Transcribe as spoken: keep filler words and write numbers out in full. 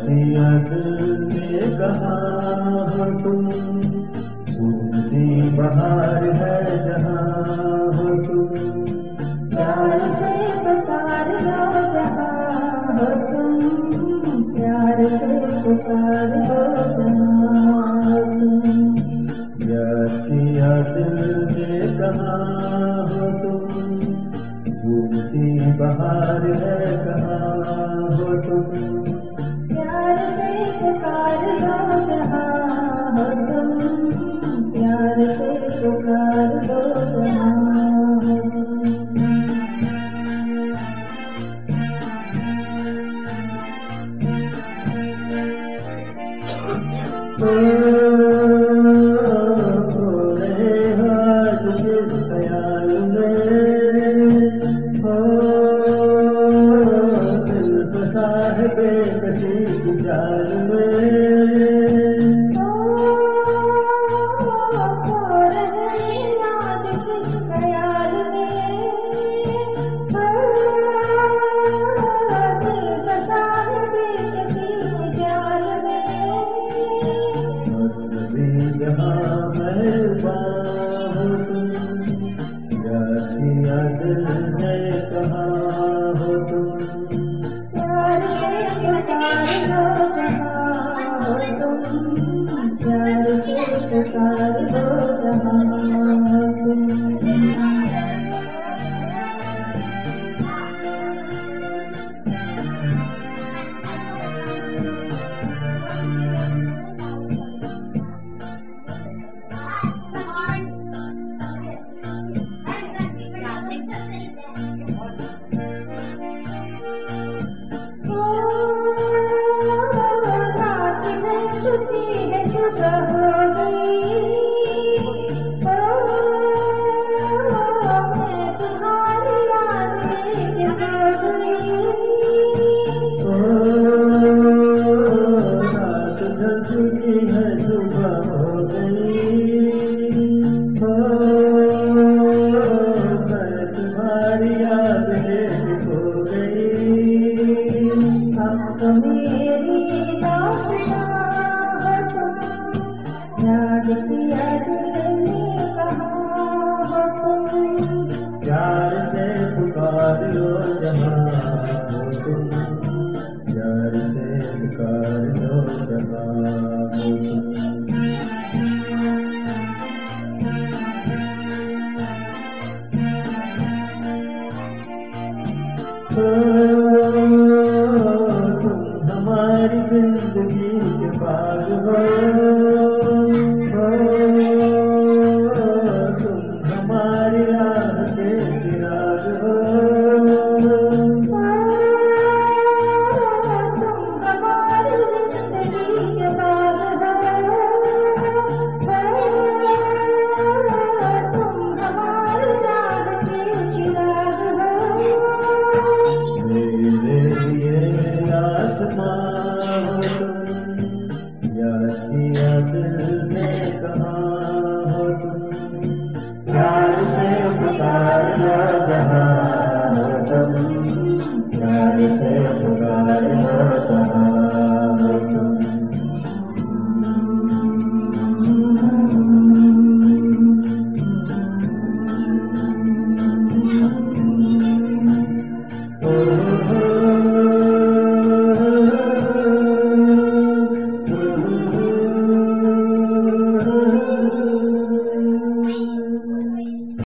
दिया दिल ने कहाँ हो तुम, झूमती बहार है जहाँ हो तुम, प्यार से पुकार लो जहाँ हो तुम, प्यार से पुकार लो जहाँ हो तुम। दिया दिल ने कहाँ हो तुम, झूमती बहार है कहाँ हो तुम, प्यार से पुकार लो जहाँ हो तुम, प्यार से पुकार लो जहाँ हो तुम। ख्याल में हो दिल फंसा है बेकसी की जाल में, खो रहे आज किस ख्याल में, दिल फंसा है बेकसी की जाल में। कभी जहाँ मेहरबान हो तुम, दिया दिल ने कहाँ हो तुम, प्यार से पुकार लो जहाँ हो तुम, प्यार से पुकार लो जहाँ हो तुम। रात में छुट्टी है सुबह हो गई, मैं तुम्हारी याद लेके हो गई। रात ढल चुकी है सुबह हो गई, मैं तुम्हारी याद लेके खो गई। अब तो मेरी दास्तां हो तुम, याद किया दिल ने कहाँ हो तुम, प्यार से पुकार लो जहाँ हो तुम, प्यार से पुकार लो जहाँ हो तुम। तुम हमारी जिंदगी के बाग हो, तुम हमारी राह के चिराग हो, तुम हमारी जिंदगी के बाग हो, तुम हमारी राह के चिराग हो। मेरे लिए आसमां हो तुम, या दिल में कहाँ हो तुम, प्यार से पुकार लो जहाँ हो तुम, प्यार से पुकार लो जहाँ हो तुम। Oh,